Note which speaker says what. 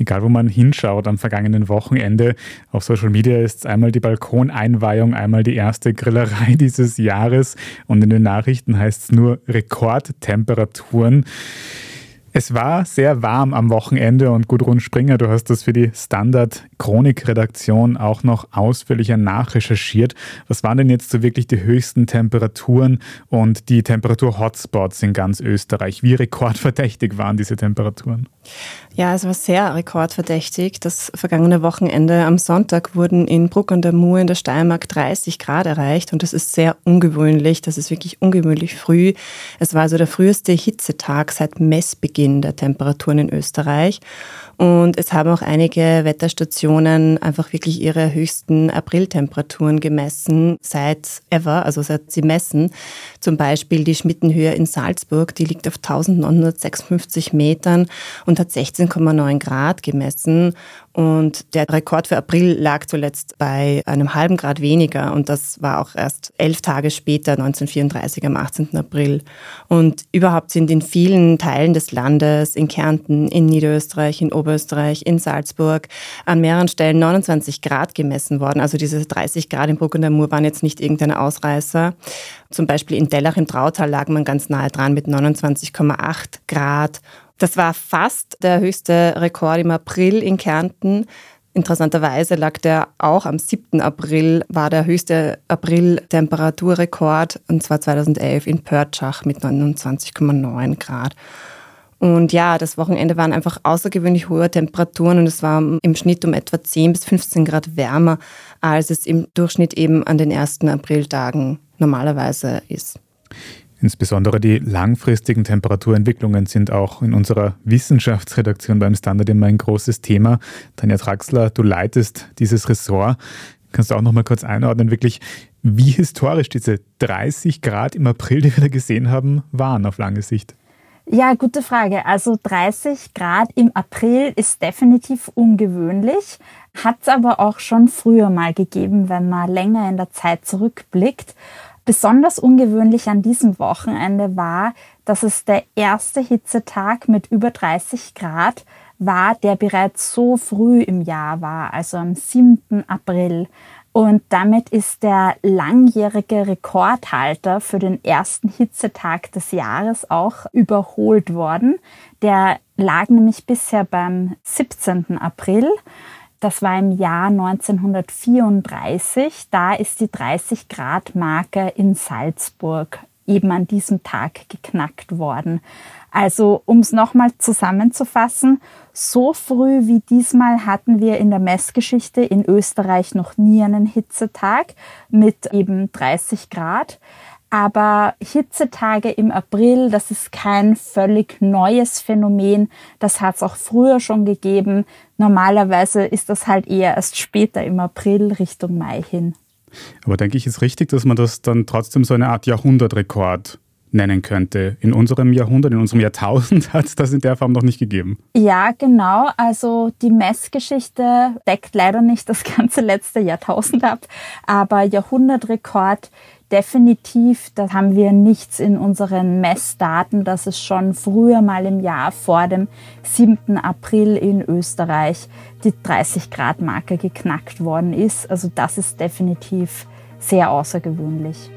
Speaker 1: Egal, wo man hinschaut am vergangenen Wochenende, auf Social Media ist einmal die Balkoneinweihung, einmal die erste Grillerei dieses Jahres und in den Nachrichten heißt es nur Rekordtemperaturen. Es war sehr warm am Wochenende und Gudrun Springer, du hast das für die Standard-Chronik-Redaktion auch noch ausführlicher nachrecherchiert. Was waren denn jetzt so wirklich die höchsten Temperaturen und die Temperatur-Hotspots in ganz Österreich? Wie rekordverdächtig waren diese Temperaturen?
Speaker 2: Ja, es war sehr rekordverdächtig. Das vergangene Wochenende am Sonntag wurden in Bruck an der Mur in der Steiermark 30 Grad erreicht und das ist sehr ungewöhnlich. Das ist wirklich ungewöhnlich früh. Es war also der früheste Hitzetag seit Messbeginn der Temperaturen in Österreich. Und es haben auch einige Wetterstationen einfach wirklich ihre höchsten Apriltemperaturen gemessen seit sie messen. Zum Beispiel die Schmittenhöhe in Salzburg, die liegt auf 1956 Metern und hat 16,9 Grad gemessen. Und der Rekord für April lag zuletzt bei einem halben Grad weniger und das war auch erst 11 Tage später, 1934 am 18. April. Und überhaupt sind in vielen Teilen des Landes, in Kärnten, in Niederösterreich, in Oberösterreich, in Salzburg, an mehreren Stellen 29 Grad gemessen worden. Also diese 30 Grad in Bruck an der Mur waren jetzt nicht irgendeine Ausreißer. Zum Beispiel in Dellach im Trautal lag man ganz nahe dran mit 29,8 Grad. Das war fast der höchste Rekord im April in Kärnten. Interessanterweise lag der auch am 7. April, war der höchste April-Temperaturrekord, und zwar 2011 in Pörtschach mit 29,9 Grad. Und ja, das Wochenende waren einfach außergewöhnlich hohe Temperaturen und es war im Schnitt um etwa 10 bis 15 Grad wärmer, als es im Durchschnitt eben an den ersten Apriltagen normalerweise ist.
Speaker 1: Insbesondere die langfristigen Temperaturentwicklungen sind auch in unserer Wissenschaftsredaktion beim Standard immer ein großes Thema. Tanja Traxler, du leitest dieses Ressort. Kannst du auch noch mal kurz einordnen, wirklich, wie historisch diese 30 Grad im April, die wir da gesehen haben, waren auf lange Sicht?
Speaker 3: Ja, gute Frage. Also 30 Grad im April ist definitiv ungewöhnlich, hat es aber auch schon früher mal gegeben, wenn man länger in der Zeit zurückblickt. Besonders ungewöhnlich an diesem Wochenende war, dass es der erste Hitzetag mit über 30 Grad war, der bereits so früh im Jahr war, also am 7. April. Und damit ist der langjährige Rekordhalter für den ersten Hitzetag des Jahres auch überholt worden. Der lag nämlich bisher beim 17. April. Das war im Jahr 1934. Da ist die 30-Grad-Marke in Salzburg eben an diesem Tag geknackt worden. Also, um es nochmal zusammenzufassen, so früh wie diesmal hatten wir in der Messgeschichte in Österreich noch nie einen Hitzetag mit eben 30 Grad. Aber Hitzetage im April, das ist kein völlig neues Phänomen. Das hat es auch früher schon gegeben. Normalerweise ist das halt eher erst später im April Richtung Mai hin.
Speaker 1: Aber denke ich, ist richtig, dass man das dann trotzdem so eine Art Jahrhundertrekord nennen könnte. In unserem Jahrhundert, in unserem Jahrtausend hat es das in der Form noch nicht gegeben.
Speaker 3: Ja, genau. Also die Messgeschichte deckt leider nicht das ganze letzte Jahrtausend ab. Aber Jahrhundertrekord definitiv, da haben wir nichts in unseren Messdaten, dass es schon früher mal im Jahr vor dem 7. April in Österreich die 30-Grad-Marke geknackt worden ist. Also das ist definitiv sehr außergewöhnlich.